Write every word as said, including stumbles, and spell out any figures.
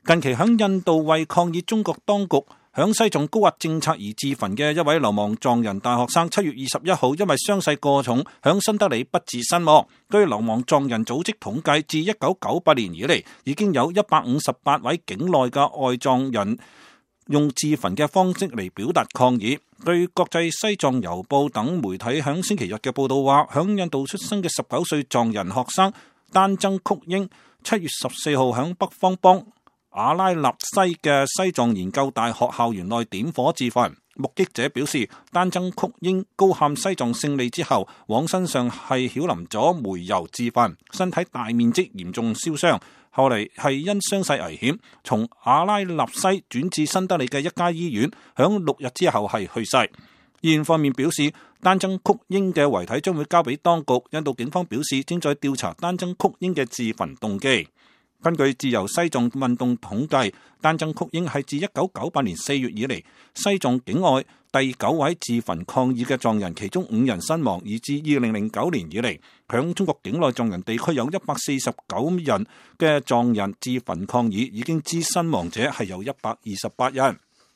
近期響印度為抗議中國當局響西藏高壓政策而自焚嘅一位流亡藏人大學生，七月二十一號因為傷勢過重響新德里不治身亡。據流亡藏人組織統計，自一九九八年以嚟，已經有一百五十八位境內嘅外藏人用自焚嘅方式嚟表達抗議。據國際西藏郵報等媒體響星期日嘅報道話，響印度出生嘅十九歲藏人學生丹增曲英，七月十四號響北方邦阿拉納西嘅西藏研究大學校園內點火自焚。目擊者表示，丹增曲英高喊西藏勝利之後，往身上係澆淋咗煤油自焚，身體大面積嚴重燒傷。後嚟係因傷勢危險，從阿拉納西轉至新德里嘅一家醫院，響六日之後係去世。醫院方面表示，丹增曲英嘅遺體將會交俾當局。印度警方表示，正在調查丹增曲英嘅自焚動機。根據自由西藏運動統計，丹增曲英係自一九九八年四月以嚟西藏境外第九位自焚抗議嘅藏人，其中五人身亡。而自二零零九年以嚟，響中國境內藏人地區有一百四十九人嘅藏人自焚抗議，已經知身亡者係有一百二十八人。